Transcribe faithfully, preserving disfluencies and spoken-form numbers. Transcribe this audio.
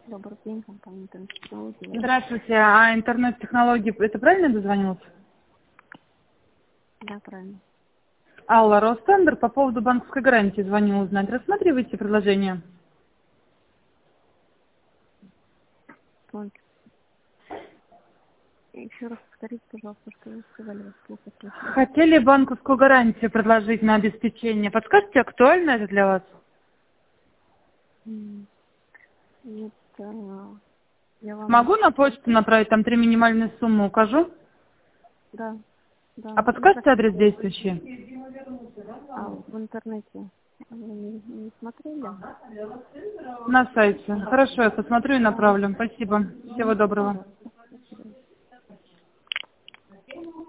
Добрый день, компания интернет-технологии. Здравствуйте. А интернет-технологии, это правильно дозвонилась? Да, правильно. Алла, Ростендер, по поводу банковской гарантии звонила узнать. Рассматриваете предложение? Только еще раз повторите, пожалуйста, что вы сказали, вас плохо слышно. Хотели банковскую гарантию предложить на обеспечение. Подскажите, актуально это для вас? М, Нет, а, я вам... Могу на почту направить, там три минимальные суммы укажу? Да, да. А Ну, как подскажете адрес действующий? а, в интернете вы не, не смотрели? На сайте. Хорошо, я посмотрю и направлю. Спасибо. Всего доброго. Пожалуйста.